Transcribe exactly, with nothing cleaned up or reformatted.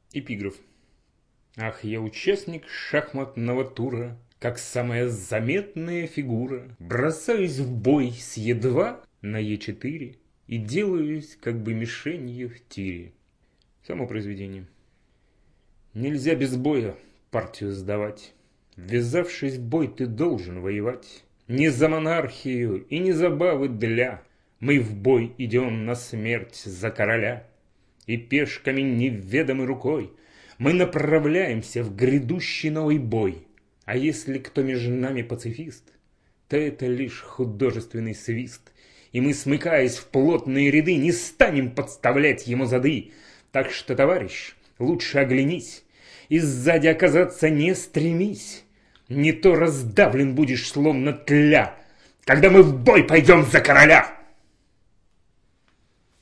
Эпиграф. Ах, я участник шахматного тура, как самая заметная фигура, бросаюсь в бой с е два на е четыре и делаюсь как бы мишенью в тире. Само произведение. Нельзя без боя партию сдавать. Ввязавшись в бой, ты должен воевать. Не за монархию и не забавы для. Мы в бой идем на смерть за короля. И пешками неведомой рукой мы направляемся в грядущий новый бой. А если кто между нами пацифист, то это лишь художественный свист. И мы, смыкаясь в плотные ряды, не станем подставлять ему зады. Так что, товарищ, лучше оглянись и сзади оказаться не стремись. Не то раздавлен будешь, словно тля, когда мы в бой пойдем за короля.